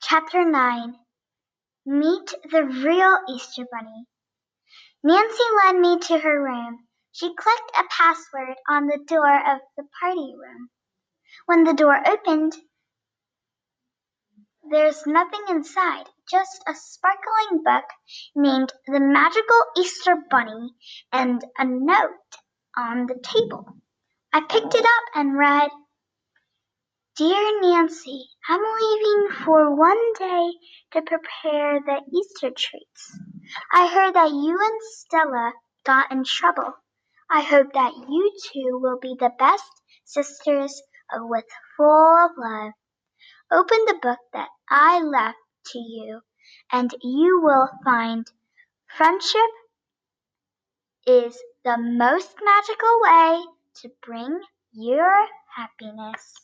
Chapter 9. Meet the Real Easter Bunny. Nancy led me to her room. She clicked a password on the door of the party room. When the door opened, there's nothing inside, just a sparkling book named The Magical Easter Bunny and a note on the table. I picked it up and read, "Dear Nancy, I'm leaving for one day to prepare the Easter treats. I heard that you and Stella got in trouble. I hope that you two will be the best sisters with full of love. Open the book that I left to you, and you will find friendship is the most magical way to bring your happiness."